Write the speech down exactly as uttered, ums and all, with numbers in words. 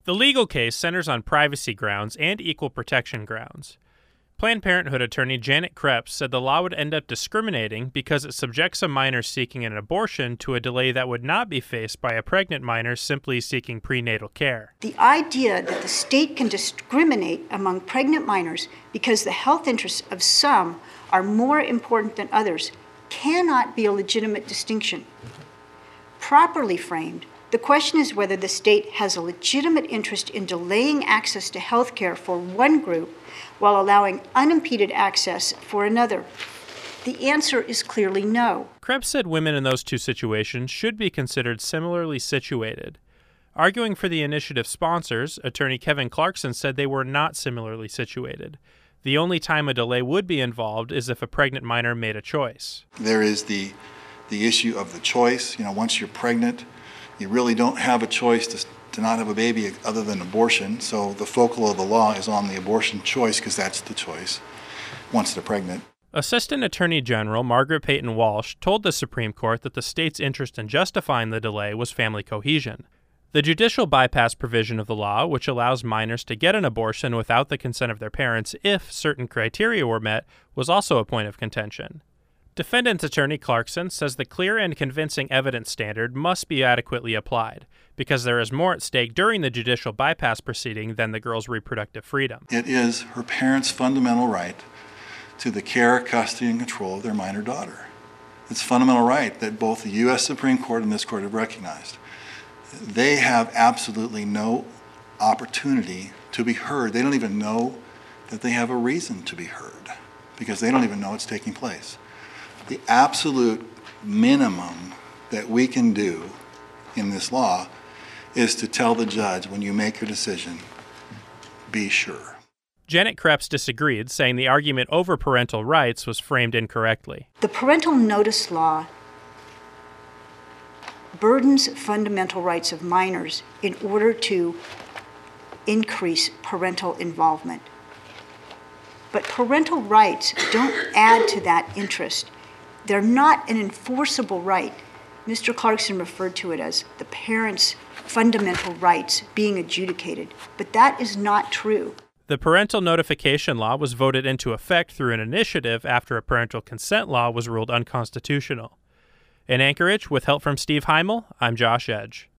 The legal case centers on privacy grounds and equal protection grounds. Planned Parenthood attorney Janet Krebs said the law would end up discriminating because it subjects a minor seeking an abortion to a delay that would not be faced by a pregnant minor simply seeking prenatal care. The idea that the state can discriminate among pregnant minors because the health interests of some are more important than others cannot be a legitimate distinction. Properly framed, the question is whether the state has a legitimate interest in delaying access to health care for one group while allowing unimpeded access for another. The answer is clearly no. Krebs said women in those two situations should be considered similarly situated. Arguing for the initiative's sponsors, attorney Kevin Clarkson said they were not similarly situated. The only time a delay would be involved is if a pregnant minor made a choice. There is the the issue of the choice. You know, once you're pregnant, you really don't have a choice to, to not have a baby other than abortion. So the focal of the law is on the abortion choice because that's the choice once they're pregnant. Assistant Attorney General Margaret Peyton Walsh told the Supreme Court that the state's interest in justifying the delay was family cohesion. The judicial bypass provision of the law, which allows minors to get an abortion without the consent of their parents if certain criteria were met, was also a point of contention. Defendant's attorney Clarkson says the clear and convincing evidence standard must be adequately applied because there is more at stake during the judicial bypass proceeding than the girl's reproductive freedom. It is her parents' fundamental right to the care, custody, and control of their minor daughter. It's a fundamental right that both the U S Supreme Court and this court have recognized. They have absolutely no opportunity to be heard. They don't even know that they have a reason to be heard because they don't even know it's taking place. The absolute minimum that we can do in this law is to tell the judge, when you make your decision, be sure. Janet Krebs disagreed, saying the argument over parental rights was framed incorrectly. The parental notice law burdens fundamental rights of minors in order to increase parental involvement. But parental rights don't add to that interest. They're not an enforceable right. Mister Clarkson referred to it as the parents' fundamental rights being adjudicated, but that is not true. The parental notification law was voted into effect through an initiative after a parental consent law was ruled unconstitutional. In Anchorage, with help from Steve Heimel, I'm Josh Edge.